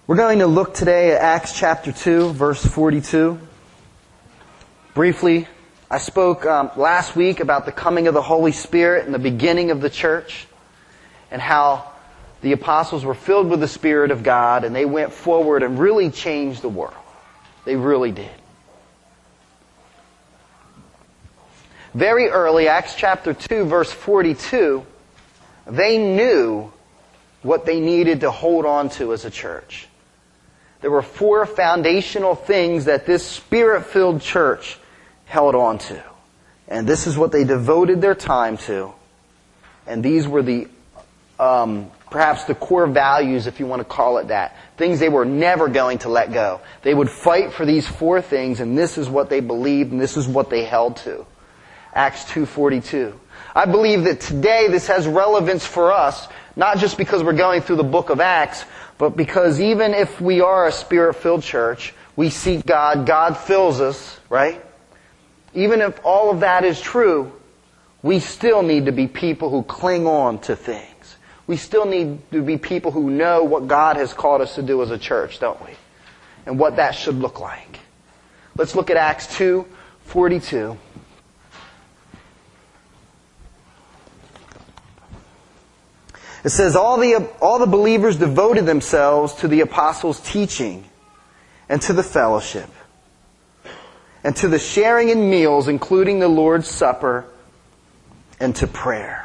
We're going to look today at Acts chapter 2, verse 42. Briefly, I spoke last week about the coming of the Holy Spirit and the beginning of the church, and how the apostles were filled with the Spirit of God, and they went forward and really changed the world. They really did. Very early, Acts chapter 2, verse 42, they knew what they needed to hold on to as a church. There were 4 foundational things that this Spirit-filled church held on to. And this is what they devoted their time to. And these were the, perhaps the core values, if you want to call it that. Things they were never going to let go. They would fight for these 4 things, and this is what they believed, and this is what they held to. Acts 2:42. I believe that today this has relevance for us, not just because we're going through the book of Acts, but because even if we are a Spirit-filled church, we seek God, God fills us, right? Even if all of that is true, we still need to be people who cling on to things. We still need to be people who know what God has called us to do as a church, don't we? And what that should look like. Let's look at Acts 2:42. It says, all the believers devoted themselves to the apostles' teaching and to the fellowship and to the sharing in meals, including the Lord's Supper, and to prayer.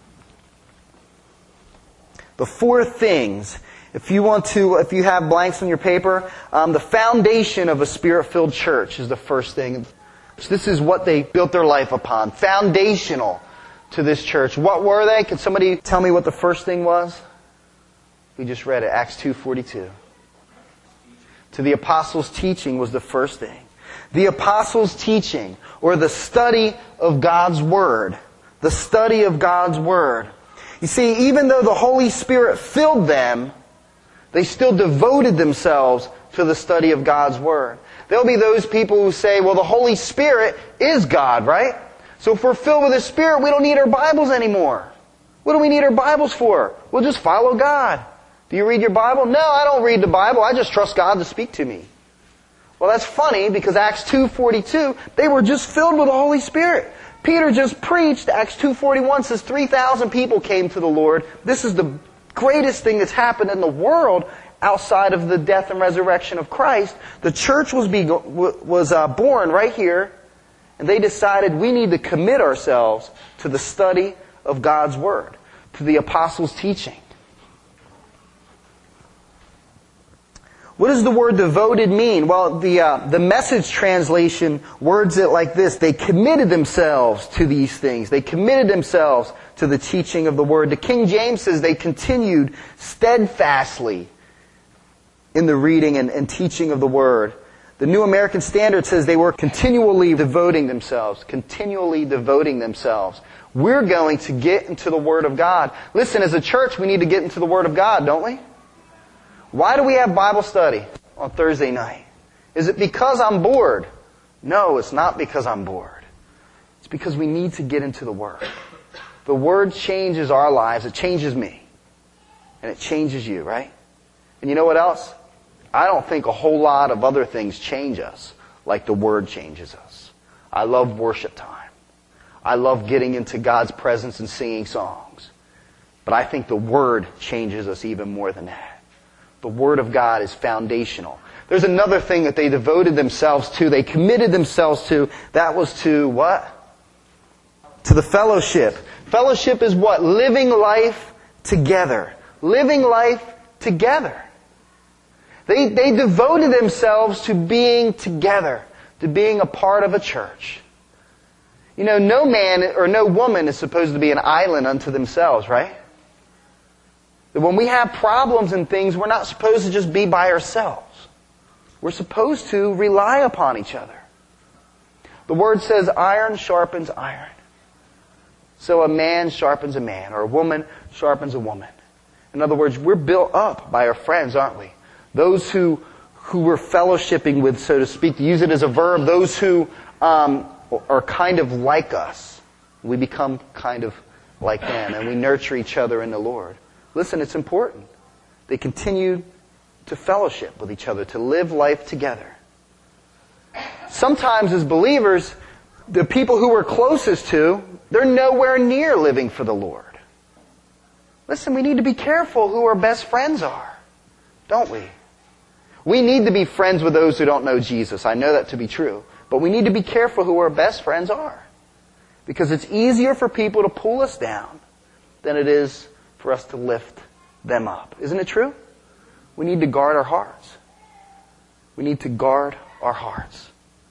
The 4 things, if you have blanks on your paper, the foundation of a Spirit-filled church is the first thing. This is what they built their life upon. Foundational to this church. What were they? Can somebody tell me what the first thing was? We just read it, Acts 2:42. To the apostles' teaching was the first thing. The apostles' teaching, or the study of God's Word. The study of God's Word. You see, even though the Holy Spirit filled them, they still devoted themselves to the study of God's Word. There'll be those people who say, well, the Holy Spirit is God, right? So if we're filled with the Spirit, we don't need our Bibles anymore. What do we need our Bibles for? We'll just follow God. Do you read your Bible? No, I don't read the Bible. I just trust God to speak to me. Well, that's funny because Acts 2:42, they were just filled with the Holy Spirit. Peter just preached. Acts 2:41 says 3,000 people came to the Lord. This is the greatest thing that's happened in the world outside of the death and resurrection of Christ. The church was born right here. And they decided we need to commit ourselves to the study of God's Word, to the apostles' teaching. What does the word devoted mean? Well, the Message translation words it like this. They committed themselves to these things. They committed themselves to the teaching of the Word. The King James says they continued steadfastly in the reading and teaching of the Word. The New American Standard says they were continually devoting themselves. Continually devoting themselves. We're going to get into the Word of God. Listen, as a church, we need to get into the Word of God, don't we? Why do we have Bible study on Thursday night? Is it because I'm bored? No, it's not because I'm bored. It's because we need to get into the Word. The Word changes our lives. It changes me. And it changes you, right? And you know what else? I don't think a whole lot of other things change us like the Word changes us. I love worship time. I love getting into God's presence and singing songs. But I think the Word changes us even more than that. The Word of God is foundational. There's another thing that they devoted themselves to, they committed themselves to, that was to what? To the fellowship. Fellowship is what? Living life together. Living life together. They devoted themselves to being together, to being a part of a church. You know, no man or no woman is supposed to be an island unto themselves, right? When we have problems and things, we're not supposed to just be by ourselves. We're supposed to rely upon each other. The Word says iron sharpens iron. So a man sharpens a man, or a woman sharpens a woman. In other words, we're built up by our friends, aren't we? Those who we're fellowshipping with, so to speak, to use it as a verb, those who are kind of like us. We become kind of like them, and we nurture each other in the Lord. Listen, it's important. They continued to fellowship with each other, to live life together. Sometimes as believers, the people who we're closest to, they're nowhere near living for the Lord. Listen, we need to be careful who our best friends are, don't we? We need to be friends with those who don't know Jesus. I know that to be true. But we need to be careful who our best friends are. Because it's easier for people to pull us down than it is for us to lift them up. Isn't it true? We need to guard our hearts. We need to guard our hearts.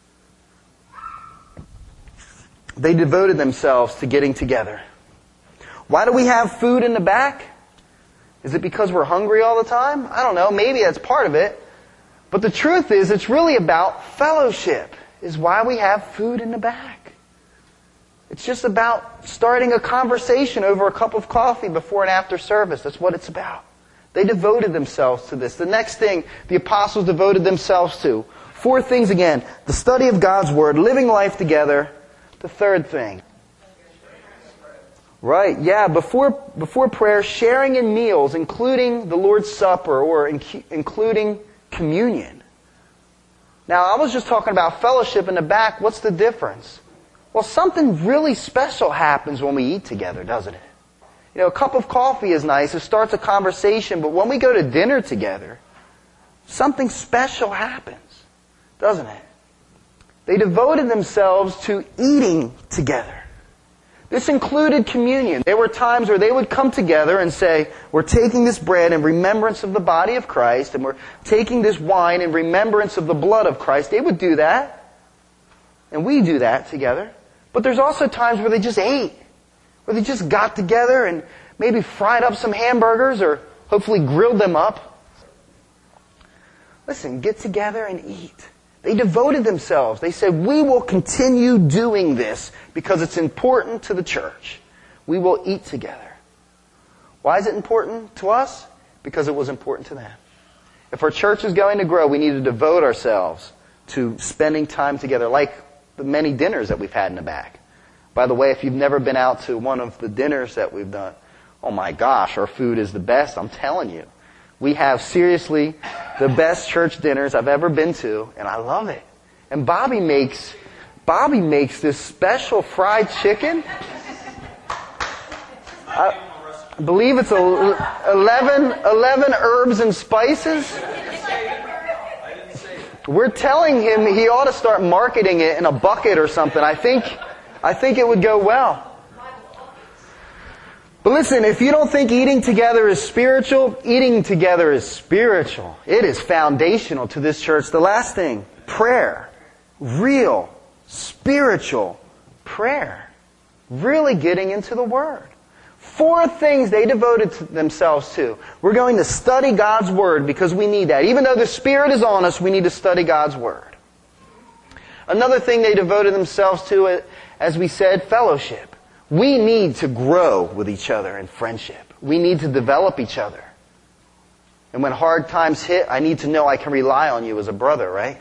They devoted themselves to getting together. Why do we have food in the back? Is it because we're hungry all the time? I don't know. Maybe that's part of it. But the truth is, it's really about fellowship, is why we have food in the back. It's just about starting a conversation over a cup of coffee before and after service. That's what it's about. They devoted themselves to this. The next thing the apostles devoted themselves to. 4 things again. The study of God's Word, living life together. The third thing. Right, yeah, before prayer, sharing in meals, including the Lord's Supper or including communion. Now, I was just talking about fellowship in the back. What's the difference? Well, something really special happens when we eat together, doesn't it? You know, a cup of coffee is nice. It starts a conversation. But when we go to dinner together, something special happens, doesn't it? They devoted themselves to eating together. This included communion. There were times where they would come together and say, we're taking this bread in remembrance of the body of Christ, and we're taking this wine in remembrance of the blood of Christ. They would do that. And we do that together. But there's also times where they just ate, where they just got together and maybe fried up some hamburgers or hopefully grilled them up. Listen, get together and eat. They devoted themselves. They said, we will continue doing this because it's important to the church. We will eat together. Why is it important to us? Because it was important to them. If our church is going to grow, we need to devote ourselves to spending time together, like the many dinners that we've had in the back. By the way, if you've never been out to one of the dinners that we've done, oh my gosh, our food is the best, I'm telling you. We have, seriously, the best church dinners I've ever been to, and I love it. And Bobby makes this special fried chicken. I believe it's 11 herbs and spices. We're telling him he ought to start marketing it in a bucket or something. I think it would go well. But listen, if you don't think eating together is spiritual, eating together is spiritual. It is foundational to this church. The last thing, prayer. Real, spiritual prayer. Really getting into the Word. 4 things they devoted themselves to. We're going to study God's Word because we need that. Even though the Spirit is on us, we need to study God's Word. Another thing they devoted themselves to, as we said, fellowship. We need to grow with each other in friendship. We need to develop each other. And when hard times hit, I need to know I can rely on you as a brother, right?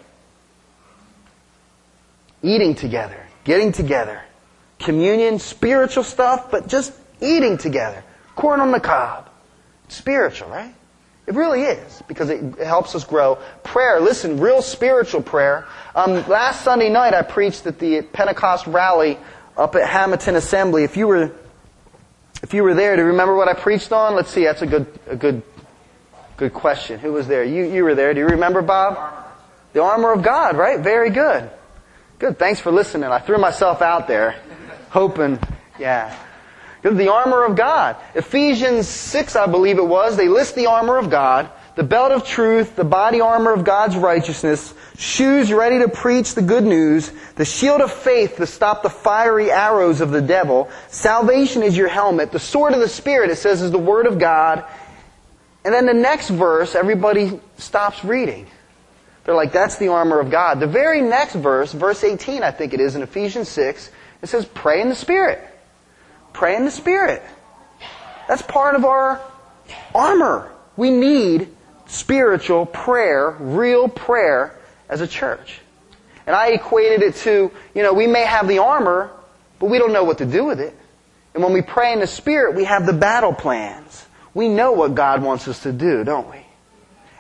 Eating together, getting together, communion, spiritual stuff, but just eating together. Corn on the cob. It's spiritual, right? It really is, because it helps us grow. Prayer, listen, real spiritual prayer. Last Sunday night I preached at the Pentecost rally up at Hamilton Assembly. If you were there, do you remember what I preached on? Let's see, that's a good question. Who was there? You were there. Do you remember, Bob? The armor of God, right? Very good. Good. Thanks for listening. I threw myself out there, hoping, yeah. The armor of God. Ephesians 6, I believe it was, they list the armor of God, the belt of truth, the body armor of God's righteousness, shoes ready to preach the good news, the shield of faith to stop the fiery arrows of the devil, salvation is your helmet, the sword of the Spirit, it says, is the word of God. And then the next verse, everybody stops reading. They're like, that's the armor of God. The very next verse, verse 18 I think it is, in Ephesians 6, it says, pray in the Spirit. Pray in the Spirit. That's part of our armor. We need spiritual prayer, real prayer as a church. And I equated it to, we may have the armor, but we don't know what to do with it. And when we pray in the Spirit, we have the battle plans. We know what God wants us to do, don't we?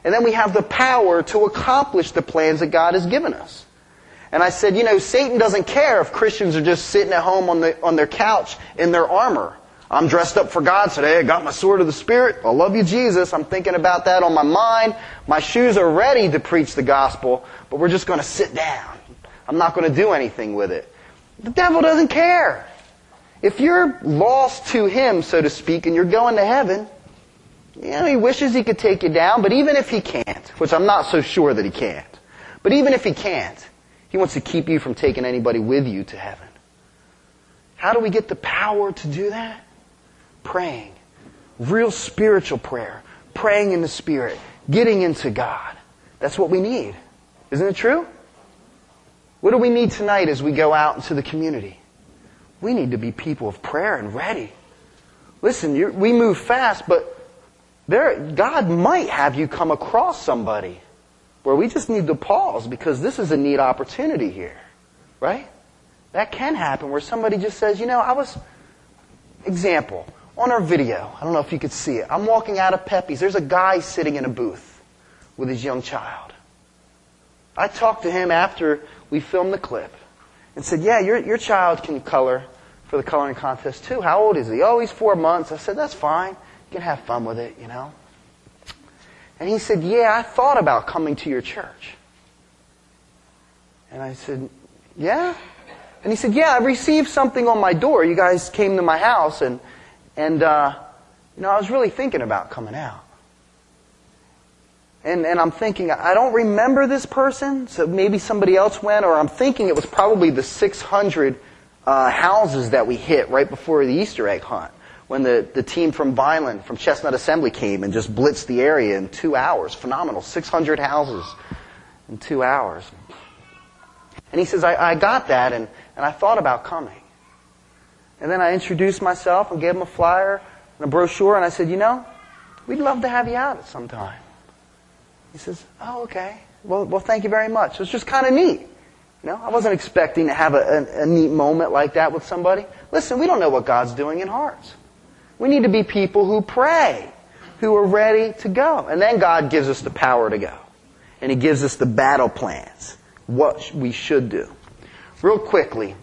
And then we have the power to accomplish the plans that God has given us. And I said, Satan doesn't care if Christians are just sitting at home on their couch in their armor. I'm dressed up for God today. I got my sword of the Spirit. I love you, Jesus. I'm thinking about that on my mind. My shoes are ready to preach the gospel, but we're just going to sit down. I'm not going to do anything with it. The devil doesn't care. If you're lost to him, so to speak, and you're going to heaven, he wishes he could take you down, but even if he can't, which I'm not so sure that he can't, but even if he can't, he wants to keep you from taking anybody with you to heaven. How do we get the power to do that? Praying. Real spiritual prayer. Praying in the Spirit. Getting into God. That's what we need. Isn't it true? What do we need tonight as we go out into the community? We need to be people of prayer and ready. Listen, we move fast, but God might have you come across somebody where we just need to pause because this is a neat opportunity here. Right? That can happen where somebody just says, example, on our video, I don't know if you could see it. I'm walking out of Pepe's. There's a guy sitting in a booth with his young child. I talked to him after we filmed the clip and said, your child can color for the coloring contest too. How old is he? Oh, he's 4 months. I said, that's fine. You can have fun with it, And he said, I thought about coming to your church. And I said, yeah? And he said, I received something on my door. You guys came to my house and I was really thinking about coming out. And I'm thinking, I don't remember this person, so maybe somebody else went, or I'm thinking it was probably the 600 houses that we hit right before the Easter egg hunt, when the team from Vineland, from Chestnut Assembly came and just blitzed the area in 2 hours. Phenomenal. 600 houses in 2 hours. And he says, I got that, and I thought about coming. And then I introduced myself and gave him a flyer and a brochure, and I said, we'd love to have you out at some time. He says, oh, okay. Well, thank you very much. It was just kind of neat. I wasn't expecting to have a neat moment like that with somebody. Listen, we don't know what God's doing in hearts. We need to be people who pray, who are ready to go. And then God gives us the power to go. And He gives us the battle plans, what we should do. Real quickly,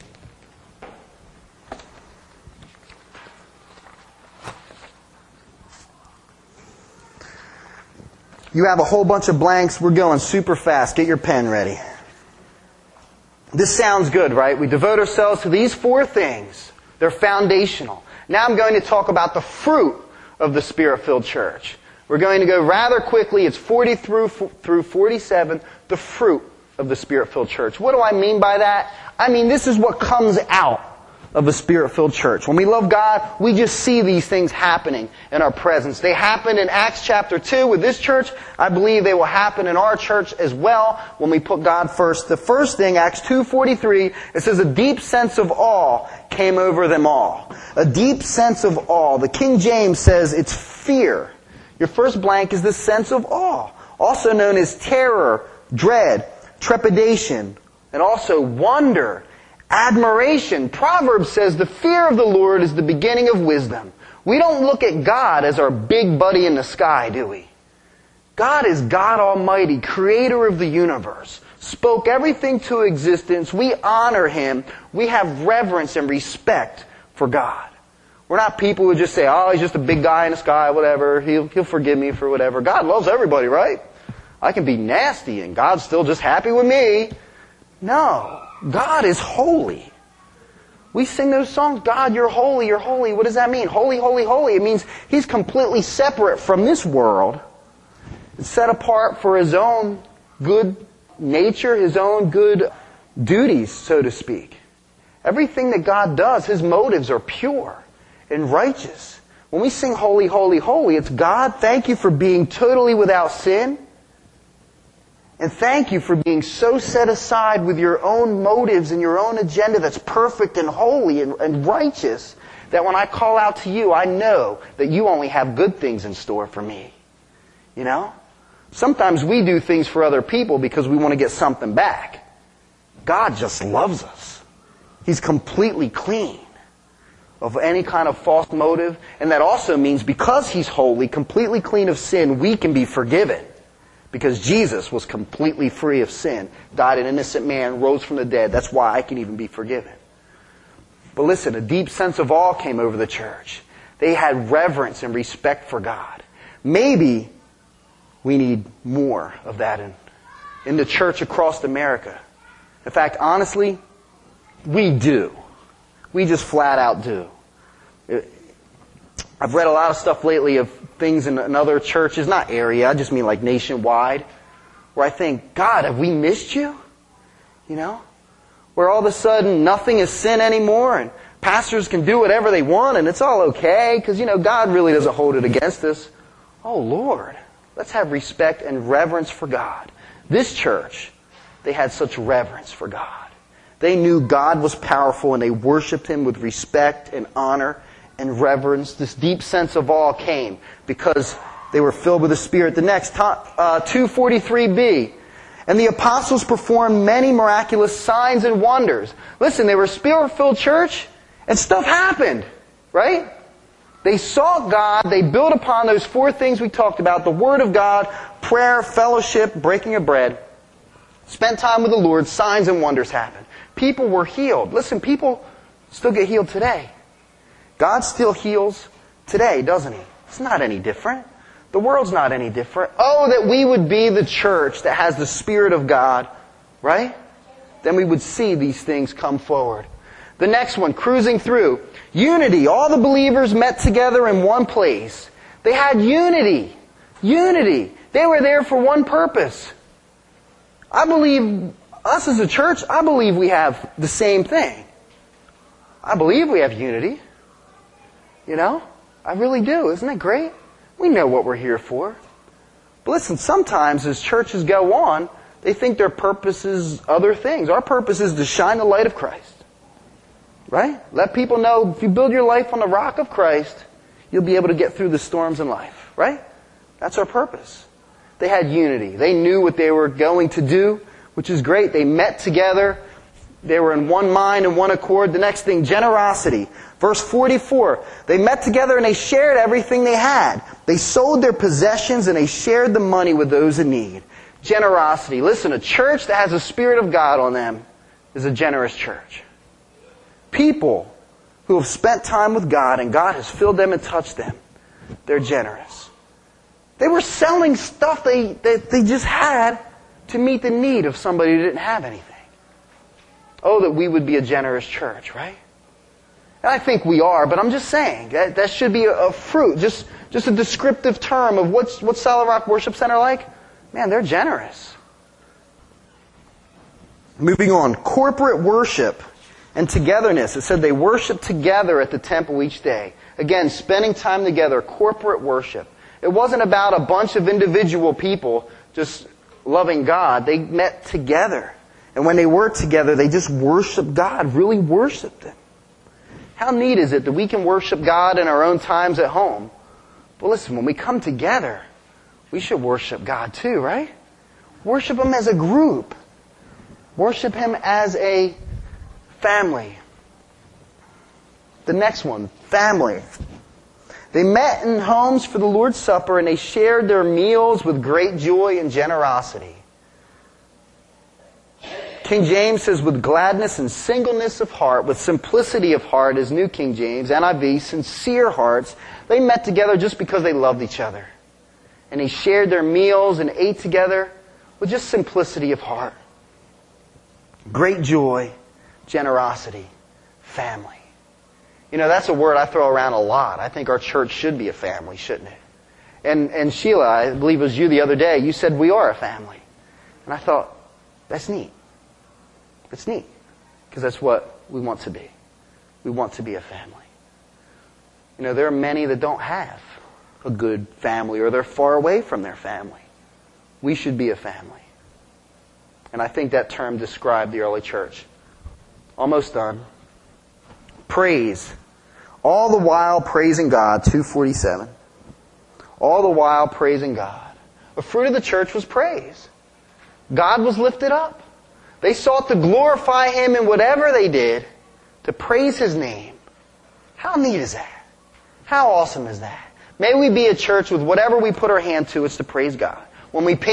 you have a whole bunch of blanks. We're going super fast. Get your pen ready. This sounds good, right? We devote ourselves to these 4 things. They're foundational. Now I'm going to talk about the fruit of the Spirit-filled church. We're going to go rather quickly. It's 40 through 47, the fruit of the Spirit-filled church. What do I mean by that? I mean, this is what comes out of a Spirit-filled church. When we love God, we just see these things happening in our presence. They happened in Acts chapter 2 with this church. I believe they will happen in our church as well when we put God first. The first thing, Acts 2:43, it says, a deep sense of awe came over them all. A deep sense of awe. The King James says it's fear. Your first blank is the sense of awe, also known as terror, dread, trepidation, and also wonder, admiration. Proverbs says the fear of the Lord is the beginning of wisdom. We don't look at God as our big buddy in the sky, do we? God is God Almighty, creator of the universe, spoke everything to existence. We honor Him. We have reverence and respect for God. We're not people who just say, oh, He's just a big guy in the sky, whatever. He'll forgive me for whatever. God loves everybody, right? I can be nasty and God's still just happy with me. No. God is holy. We sing those songs, God, you're holy, you're holy. What does that mean? Holy, holy, holy. It means He's completely separate from this world, set apart for His own good nature, His own good duties, so to speak. Everything that God does, His motives are pure and righteous. When we sing holy, holy, holy, it's God, thank you for being totally without sin. And thank you for being so set aside with your own motives and your own agenda that's perfect and holy and righteous that when I call out to you, I know that you only have good things in store for me. You know? Sometimes we do things for other people because we want to get something back. God just loves us. He's completely clean of any kind of false motive. And that also means because He's holy, completely clean of sin, we can be forgiven. Because Jesus was completely free of sin, died an innocent man, rose from the dead. That's why I can even be forgiven. But listen, a deep sense of awe came over the church. They had reverence and respect for God. Maybe we need more of that in the church across America. In fact, honestly, we do. We just flat out do. I've read a lot of stuff lately of things in other churches, not area, I just mean like nationwide, where I think, God, have we missed you? You know? Where all of a sudden nothing is sin anymore and pastors can do whatever they want and it's all okay because, God really doesn't hold it against us. Oh, Lord, let's have respect and reverence for God. This church, they had such reverence for God. They knew God was powerful and they worshiped Him with respect and honor and reverence. This deep sense of awe came because they were filled with the Spirit. The next, 243b. And the apostles performed many miraculous signs and wonders. Listen, they were a Spirit-filled church and stuff happened, right? They sought God. They built upon those 4 things we talked about. The Word of God, prayer, fellowship, breaking of bread. Spent time with the Lord. Signs and wonders happened. People were healed. Listen, people still get healed today. God still heals today, doesn't He? It's not any different. The world's not any different. Oh, that we would be the church that has the Spirit of God, right? Then we would see these things come forward. The next one, cruising through. Unity. All the believers met together in one place. They had unity. Unity. They were there for one purpose. I believe, us as a church, I believe we have the same thing. I believe we have unity. I really do. Isn't it great? We know what we're here for. But listen, sometimes as churches go on, they think their purpose is other things. Our purpose is to shine the light of Christ. Right? Let people know if you build your life on the rock of Christ, you'll be able to get through the storms in life. Right? That's our purpose. They had unity. They knew what they were going to do, which is great. They met together. They were in one mind and one accord. The next thing, generosity. Verse 44, they met together and they shared everything they had. They sold their possessions and they shared the money with those in need. Generosity. Listen, a church that has the Spirit of God on them is a generous church. People who have spent time with God and God has filled them and touched them, they're generous. They were selling stuff they just had to meet the need of somebody who didn't have anything. Oh, that we would be a generous church, right? And I think we are, but I'm just saying, that should be a fruit, just a descriptive term of what's Solid Rock Worship Center like. Man, they're generous. Moving on, corporate worship and togetherness. It said they worshiped together at the temple each day. Again, spending time together, corporate worship. It wasn't about a bunch of individual people just loving God. They met together. And when they were together, they just worshiped God, really worshiped Him. How neat is it that we can worship God in our own times at home? But listen, when we come together, we should worship God too, right? Worship Him as a group. Worship Him as a family. The next one, family. They met in homes for the Lord's Supper and they shared their meals with great joy and generosity. King James says, with gladness and singleness of heart, with simplicity of heart, as New King James, NIV, sincere hearts, they met together just because they loved each other. And they shared their meals and ate together with just simplicity of heart. Great joy, generosity, family. That's a word I throw around a lot. I think our church should be a family, shouldn't it? And Sheila, I believe it was you the other day, you said we are a family. And I thought, that's neat. It's neat, because that's what we want to be. We want to be a family. There are many that don't have a good family, or they're far away from their family. We should be a family. And I think that term described the early church. Almost done. Praise. All the while praising God, 247. All the while praising God. The fruit of the church was praise. God was lifted up. They sought to glorify Him in whatever they did, to praise His name. How neat is that? How awesome is that? May we be a church with whatever we put our hand to, it's to praise God. When we paint,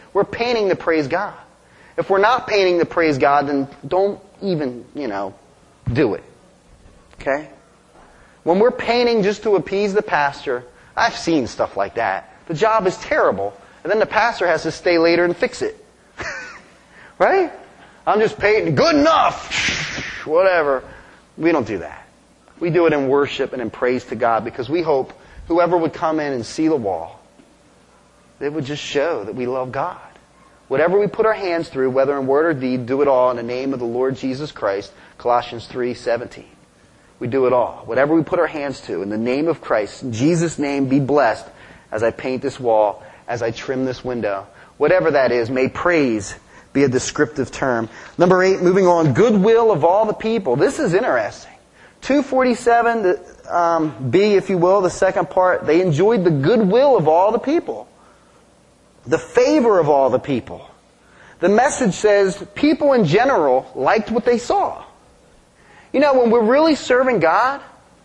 we're painting to praise God. If we're not painting to praise God, then don't even, do it. Okay? When we're painting just to appease the pastor, I've seen stuff like that. The job is terrible, and then the pastor has to stay later and fix it. Right? I'm just painting, good enough! Whatever. We don't do that. We do it in worship and in praise to God because we hope whoever would come in and see the wall, it would just show that we love God. Whatever we put our hands through, whether in word or deed, do it all in the name of the Lord Jesus Christ, Colossians 3:17. We do it all. Whatever we put our hands to, in the name of Christ, in Jesus' name, be blessed as I paint this wall, as I trim this window. Whatever that is, may praise be a descriptive term. Number 8, moving on, goodwill of all the people. This is interesting. 247, B, if you will, the second part, they enjoyed the goodwill of all the people. The favor of all the people. The message says people in general liked what they saw. When we're really serving God,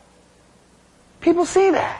people see that.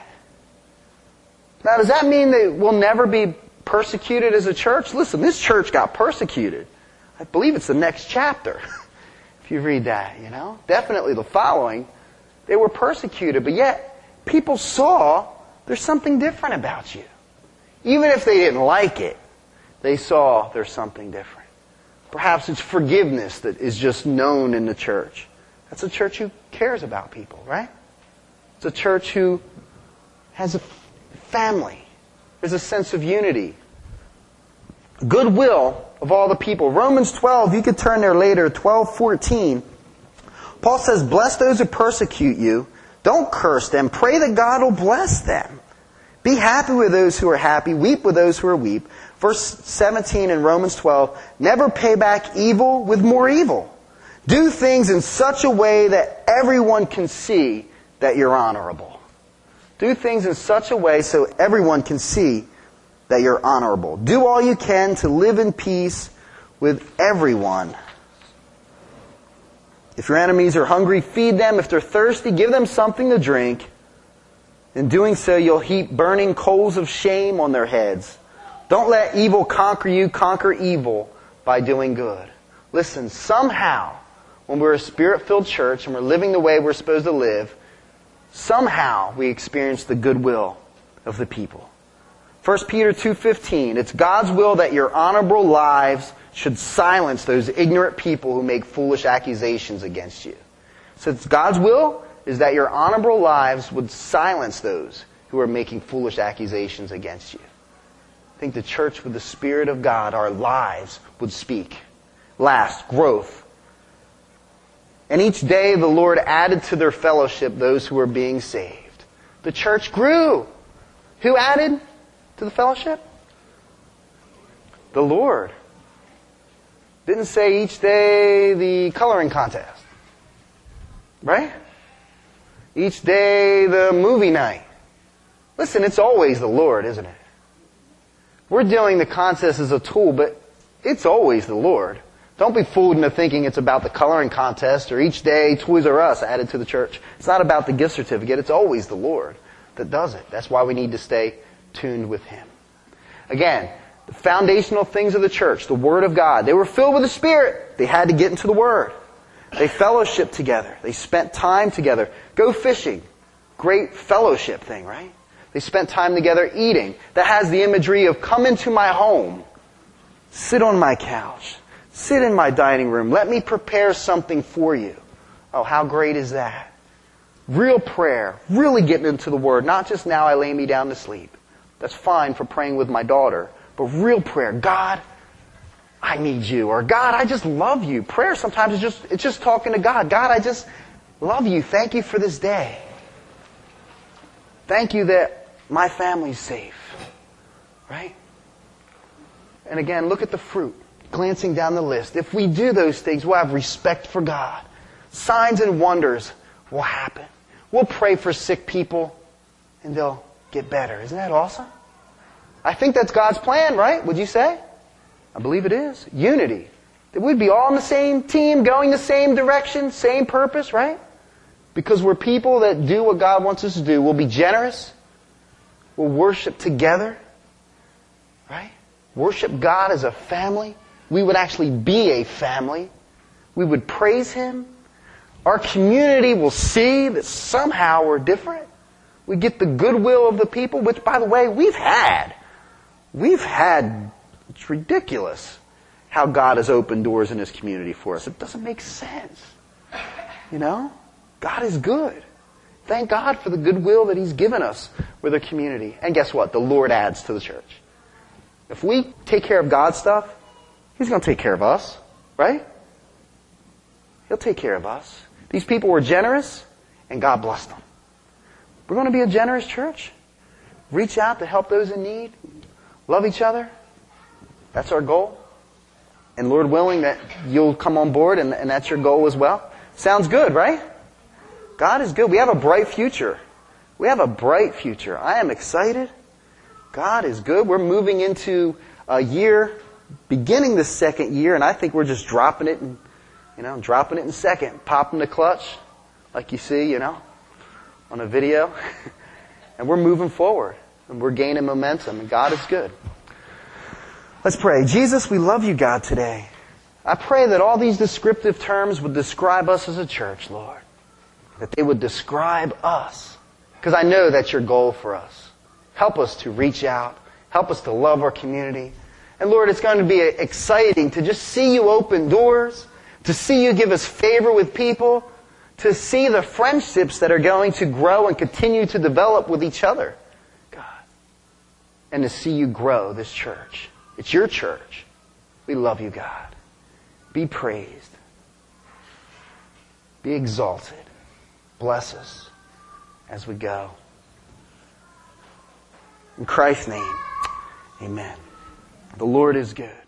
Now, does that mean that we'll never be persecuted as a church? Listen, this church got persecuted. I believe it's the next chapter. If you read that, Definitely the following. They were persecuted, but yet people saw there's something different about you. Even if they didn't like it, they saw there's something different. Perhaps it's forgiveness that is just known in the church. That's a church who cares about people, right? It's a church who has a family. There's a sense of unity. Goodwill of all the people. Romans 12, you could turn there later, 12:14. Paul says, bless those who persecute you. Don't curse them. Pray that God will bless them. Be happy with those who are happy. Weep with those who are weep. Verse 17 in Romans 12, never pay back evil with more evil. Do things in such a way that everyone can see that you're honorable. Do things in such a way so everyone can see that you're honorable. Do all you can to live in peace with everyone. If your enemies are hungry, feed them. If they're thirsty, give them something to drink. In doing so, you'll heap burning coals of shame on their heads. Don't let evil conquer you. Conquer evil by doing good. Listen, somehow, when we're a Spirit-filled church and we're living the way we're supposed to live, somehow we experience the goodwill of the people. 1 Peter 2:15, it's God's will that your honorable lives should silence those ignorant people who make foolish accusations against you. So it's God's will is that your honorable lives would silence those who are making foolish accusations against you. I think the church with the Spirit of God, our lives would speak. Last, growth. And each day the Lord added to their fellowship those who were being saved. The church grew. Who added to the fellowship? The Lord. Didn't say each day the coloring contest. Right? Each day the movie night. Listen, it's always the Lord, isn't it? We're doing the contest as a tool, but it's always the Lord. Don't be fooled into thinking it's about the coloring contest or each day Toys R Us added to the church. It's not about the gift certificate. It's always the Lord that does it. That's why we need to stay tuned with Him. Again, the foundational things of the church, the Word of God. They were filled with the Spirit. They had to get into the Word. They fellowshiped together. They spent time together. Go fishing. Great fellowship thing, right? They spent time together eating. That has the imagery of come into my home. Sit on my couch. Sit in my dining room. Let me prepare something for you. Oh, how great is that? Real prayer. Really getting into the Word. Not just now I lay me down to sleep. That's fine for praying with my daughter. But real prayer. God, I need you. Or God, I just love you. Prayer sometimes it's just talking to God. God, I just love you. Thank you for this day. Thank you that my family's safe. Right? And again, look at the fruit. Glancing down the list. If we do those things, we'll have respect for God. Signs and wonders will happen. We'll pray for sick people and they'll get better. Isn't that awesome? I think that's God's plan, right? Would you say? I believe it is. Unity. That we'd be all on the same team, going the same direction, same purpose, right? Because we're people that do what God wants us to do. We'll be generous. We'll worship together. Right? worship God as a family. We would actually be a family. We would praise Him. Our community will see that somehow we're different. We get the goodwill of the people, which, by the way, we've had. It's ridiculous how God has opened doors in His community for us. It doesn't make sense. You know? God is good. Thank God for the goodwill that He's given us with our community. And guess what? The Lord adds to the church. If we take care of God's stuff, He's going to take care of us. Right? He'll take care of us. These people were generous, and God blessed them. We're going to be a generous church. Reach out to help those in need. Love each other. That's our goal. And Lord willing that you'll come on board and that's your goal as well. Sounds good, right? God is good. We have a bright future. We have a bright future. I am excited. God is good. We're moving into a year, beginning the second year, and I think we're just dropping it in second. Popping the clutch, like you see, on a video. And we're moving forward. And we're gaining momentum. And God is good. Let's pray. Jesus, we love you, God, today. I pray that all these descriptive terms would describe us as a church, Lord. That they would describe us. Because I know that's your goal for us. Help us to reach out. Help us to love our community. And Lord, it's going to be exciting to just see you open doors. To see you give us favor with people. To see the friendships that are going to grow and continue to develop with each other. God. And to see you grow this church. It's your church. We love you, God. Be praised. Be exalted. Bless us as we go. In Christ's name, amen. The Lord is good.